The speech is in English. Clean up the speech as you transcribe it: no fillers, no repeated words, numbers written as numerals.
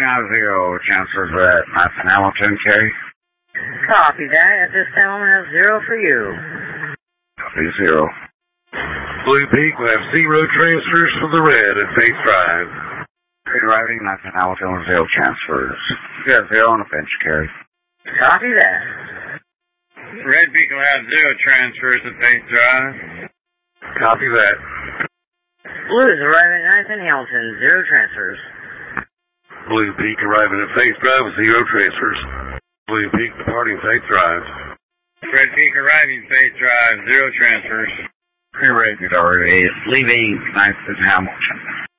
arriving at 0 transfers at Madison Hamilton, Carey. Copy that. At this time, I'm going to have 0 for you. Copy 0. Blue Peak will have 0 transfers for the red at Faith Drive. Red arriving at Madison Hamilton with 0 transfers. You have 0 on the bench, Carey. Copy that. Red Peak will have 0 transfers at Faith Drive. Copy that. Blue is arriving at 9th and Hamilton, 0 transfers. Blue Peak arriving at Faith Drive with 0 transfers. Blue Peak departing Faith Drive. Red Peak arriving Faith Drive, 0 transfers. Red Peak already leaving 9th and Hamilton.